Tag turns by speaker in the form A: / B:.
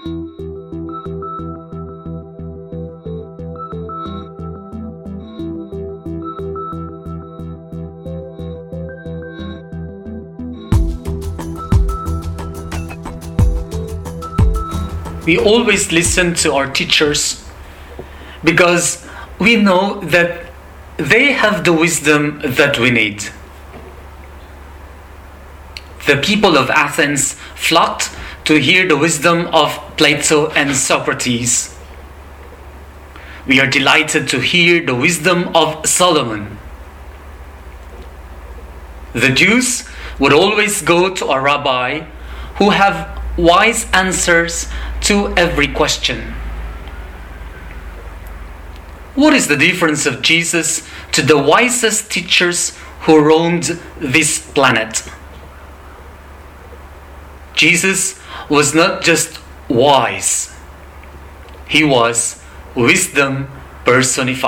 A: We always listen to our teachers because we know that they have the wisdom that we need. The people of Athens flocked to hear the wisdom of Plato and Socrates. We are delighted to hear the wisdom of Solomon. The Jews would always go to a rabbi who have wise answers to every question. What is the difference of Jesus to the wisest teachers who roamed this planet? Jesus was not just wise, he was wisdom personified.